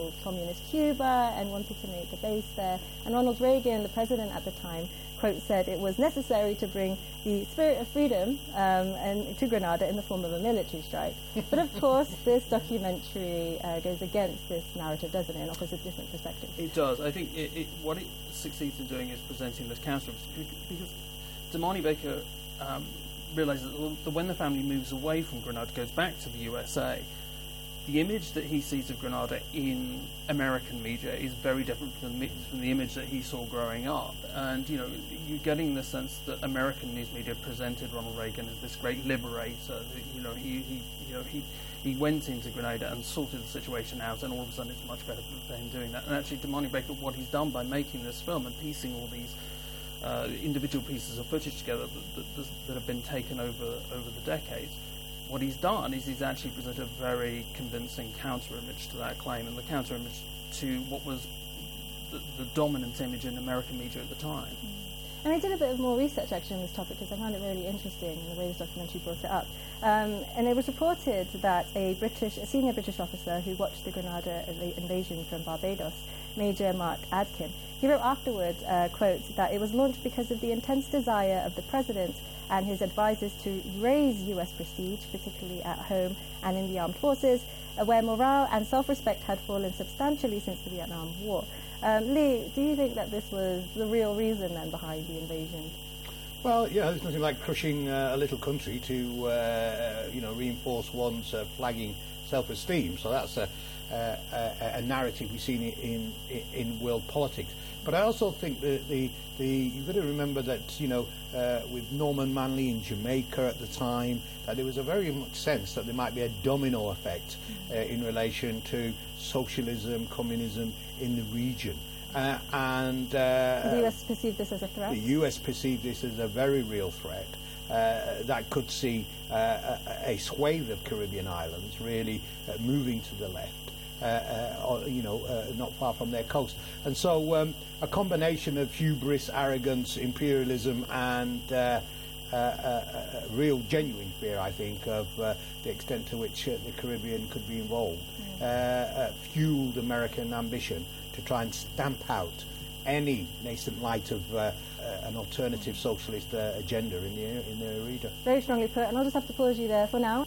called Communist Cuba and wanted to make a base there. And Ronald Reagan, the president at the time, quote, said it was necessary to bring the spirit of freedom um, and to Grenada in the form of a military strike. But of course, this documentary uh, goes against this narrative, doesn't it, and offers a different perspective. It does. I think it, it, what it succeeds in doing is presenting this counter, because Damani Baker um, realizes that when the family moves away from Grenada, goes back to the U S A, the image that he sees of Grenada in American media is very different from the, from the image that he saw growing up. And, you know, you're getting the sense that American news media presented Ronald Reagan as this great liberator. That, you know, he, he, you know, he, he went into Grenada and sorted the situation out, and all of a sudden it's much better for him doing that. And actually, Damani Baker, what he's done by making this film and piecing all these uh, individual pieces of footage together that, that, that have been taken over over the decades, what he's done is he's actually presented a very convincing counter-image to that claim, and the counter-image to what was the, the dominant image in American media at the time. Mm. And I did a bit of more research actually on this topic because I found it really interesting the way this documentary brought it up. Um, and it was reported that a British, a senior British officer who watched the Grenada inv- invasion from Barbados, Major Mark Adkin, he wrote afterward, uh, quote, that it was launched because of the intense desire of the president and his advisors to raise U S prestige, particularly at home and in the armed forces, uh, where morale and self-respect had fallen substantially since the Vietnam War. Um, Lee, do you think that this was the real reason then behind the invasion? Well, yeah, there's nothing like crushing uh, a little country to, uh, you know, reinforce one's uh, flagging self-esteem. So that's a, uh, a, a narrative we've seen in, in in world politics. But I also think that the the you've got to remember that, you know, uh, with Norman Manley in Jamaica at the time, that there was a very much sense that there might be a domino effect uh, in relation to socialism, communism in the region. Uh, and uh, the U S perceived this as a threat? The U S perceived this as a very real threat uh, that could see uh, a, a swathe of Caribbean islands really uh, moving to the left, uh, uh, or, you know, uh, not far from their coast. And so um, a combination of hubris, arrogance, imperialism, and uh, uh, uh, uh, real, genuine fear, I think, of uh, the extent to which uh, the Caribbean could be involved, uh, uh, fueled American ambition to try and stamp out any nascent light of uh, uh, an alternative socialist uh, agenda in the in the arena. Very strongly put, and I'll just have to pause you there for now.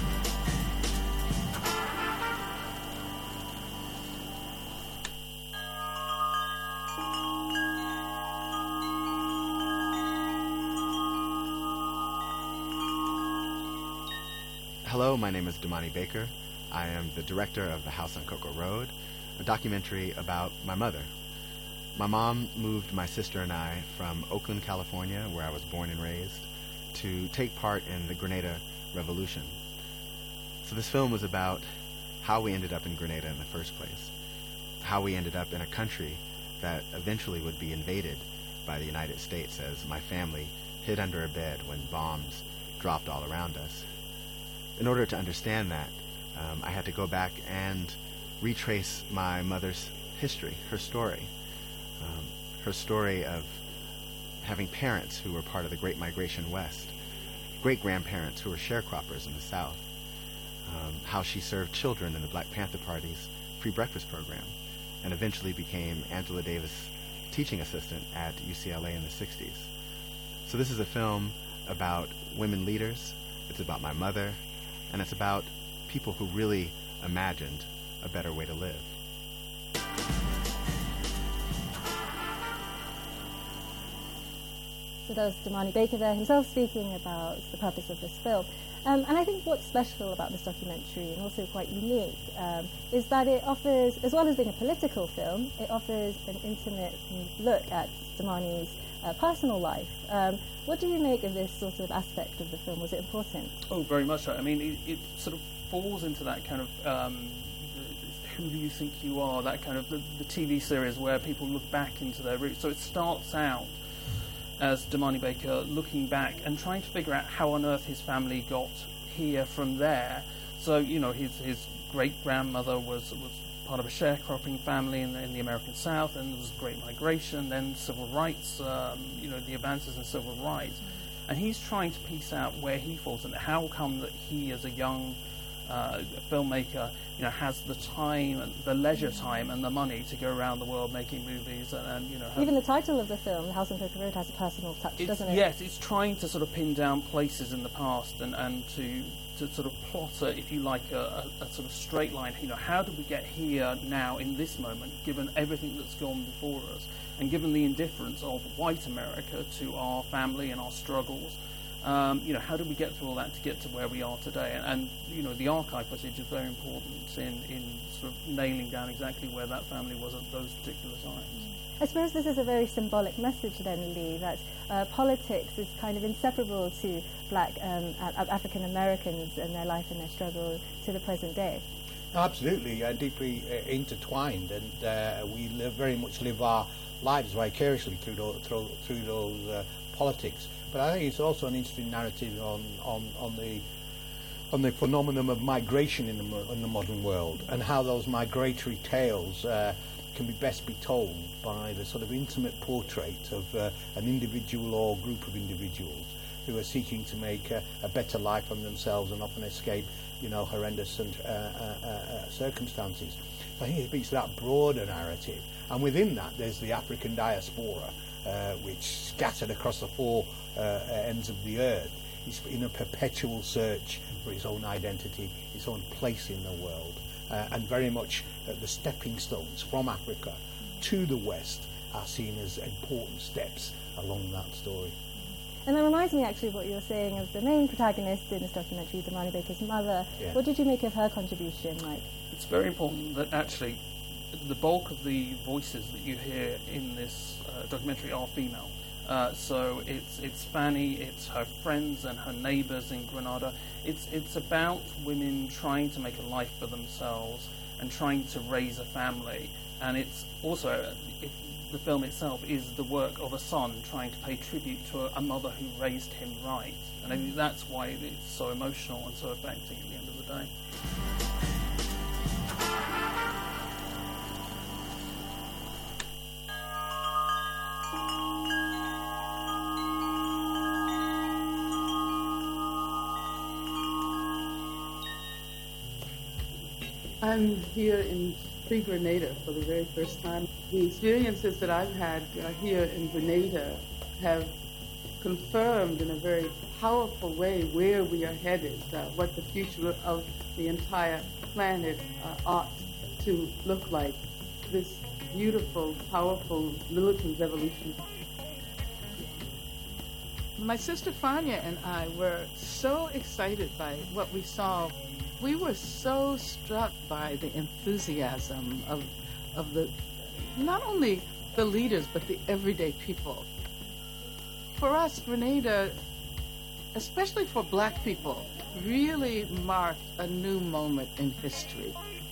Hello, my name is Damani Baker. I am the director of The House on Cocoa Road, a documentary about my mother. My mom moved my sister and I from Oakland, California, where I was born and raised, to take part in the Grenada Revolution. So this film was about how we ended up in Grenada in the first place, how we ended up in a country that eventually would be invaded by the United States as my family hid under a bed when bombs dropped all around us. In order to understand that, um, I had to go back and retrace my mother's history, her story, um, her story of having parents who were part of the Great Migration West, great-grandparents who were sharecroppers in the South, um, how she served children in the Black Panther Party's free breakfast program, and eventually became Angela Davis' teaching assistant at U C L A in the sixties. So this is a film about women leaders, it's about my mother, and it's about people who really imagined a better way to live. So that was Damani Baker there himself speaking about the purpose of this film. Um, and I think what's special about this documentary, and also quite unique, um, is that it offers, as well as being a political film, it offers an intimate look at Damani's uh, personal life. Um, what do you make of this sort of aspect of the film? Was it important? Oh, very much so. I mean, it, it sort of falls into that kind of um, who do you think you are, that kind of the, the T V series where people look back into their roots. So it starts out as Damani Baker looking back and trying to figure out how on earth his family got here from there. So, you know, his his great-grandmother was was part of a sharecropping family in the, in the American South, and there was the Great Migration, then civil rights, um, you know, the advances in civil rights. And he's trying to piece out where he falls and how come that he, as a young uh, a filmmaker, you know, has the time, and the leisure time, and the money to go around the world making movies, and, and you know. Even the title of the film, The House on Cocoa Road, has a personal touch, It's, doesn't it? yes, it's trying to sort of pin down places in the past and, and to to sort of plot, a, if you like, a, a, a sort of straight line. You know, how do we get here now in this moment, given everything that's gone before us, and given the indifference of white America to our family and our struggles? Um, you know, how do we get through all that to get to where we are today? And, and you know, the archive footage is very important in, in sort of nailing down exactly where that family was at those particular times. I suppose this is a very symbolic message then, Lee, that uh, politics is kind of inseparable to black um, a- African Americans and their life and their struggle to the present day. Absolutely, uh, deeply uh, intertwined, and uh, we live, very much live our lives vicariously through those, through, through those uh, politics. But I think it's also an interesting narrative on, on, on the on the phenomenon of migration in the, mo- in the modern world, and how those migratory tales uh, can be best be told by the sort of intimate portrait of uh, an individual or group of individuals who are seeking to make a, a better life for themselves and often escape, you know, horrendous and, uh, uh, uh, circumstances. I think it speaks to that broader narrative, and within that there's the African diaspora, uh, which scattered across the four uh, ends of the earth is in a perpetual search for its own identity, its own place in the world, uh, and very much uh, the stepping stones from Africa to the West are seen as important steps along that story. And that reminds me actually of what you were saying of the main protagonist in this documentary, Damani Baker's mother. Yeah. What did you make of her contribution, Mike? It's very important that actually the bulk of the voices that you hear in this uh, documentary are female. Uh, so it's it's Fanny, it's her friends and her neighbours in Grenada. It's it's about women trying to make a life for themselves and trying to raise a family. And it's also, it, the film itself is the work of a son trying to pay tribute to a, a mother who raised him right. And I think that's why it's so emotional and so affecting at the end of the day. I'm here in Free Grenada for the very first time. The experiences that I've had uh, here in Grenada have confirmed in a very powerful way where we are headed, uh, what the future of the entire planet uh, ought to look like. This beautiful, powerful, militant revolution. My sister Fania and I were so excited by what we saw. We were so struck by the enthusiasm of, of the, not only the leaders, but the everyday people. For us, Grenada, especially for black people, really marked a new moment in history.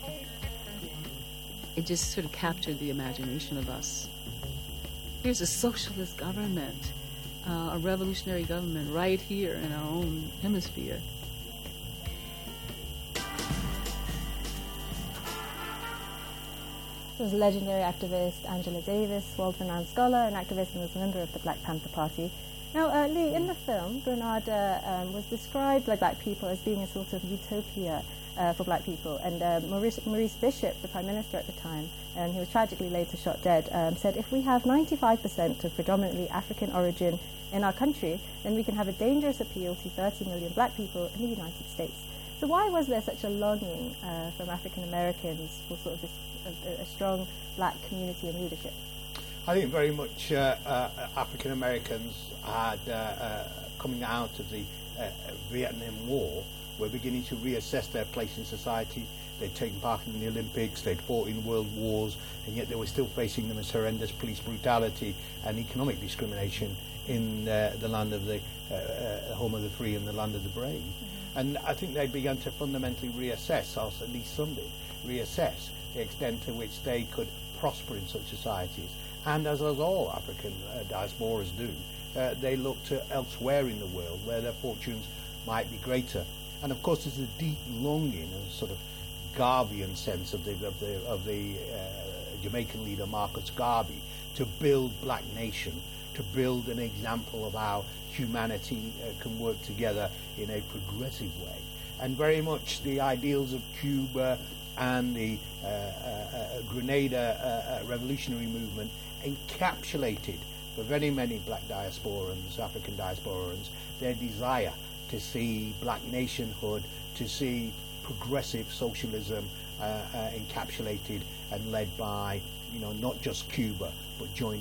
It just sort of captured the imagination of us. Here's a socialist government, uh, a revolutionary government right here in our own hemisphere. There was legendary activist Angela Davis, world-renowned scholar and activist, and was a member of the Black Panther Party. Now, uh, Lee, in the film, Grenada um, was described by black people as being a sort of utopia uh, for black people. And uh, Maurice, Maurice Bishop, the Prime Minister at the time, and he was tragically later shot dead, um, said, if we have ninety-five percent of predominantly African origin in our country, then we can have a dangerous appeal to thirty million black people in the United States. So why was there such a longing uh, from African Americans for sort of this a, a strong black community and leadership? I think very much uh, uh, African Americans had, uh, uh, coming out of the uh, Vietnam War, were beginning to reassess their place in society. They'd taken part in the Olympics, they'd fought in world wars, and yet they were still facing the most horrendous police brutality and economic discrimination in uh, the land of the uh, uh, home of the free and the land of the brave. Mm-hmm. And I think they began to fundamentally reassess, or at least some did, reassess the extent to which they could prosper in such societies. And as, as all African uh, diasporas do, uh, they look to elsewhere in the world where their fortunes might be greater. And of course there's a deep longing, a sort of Garveyan sense of the, of the, of the uh, Jamaican leader Marcus Garvey, to build black nation, to build an example of how humanity uh, can work together in a progressive way. and very much the ideals of Cuba and the uh, uh, uh, Grenada uh, uh, revolutionary movement encapsulated for very many black diasporans, African diasporans, their desire to see black nationhood, to see progressive socialism uh, uh, encapsulated and led by, you know, not just Cuba, but joined